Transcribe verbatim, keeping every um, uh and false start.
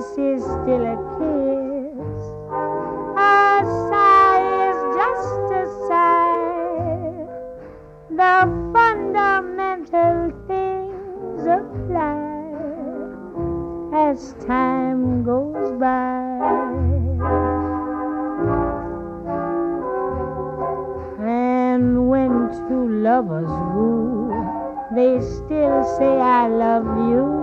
kiss is still a kiss. A sigh is just a sigh. The fundamental things apply as time goes by. And when two lovers woo, they still say I love you.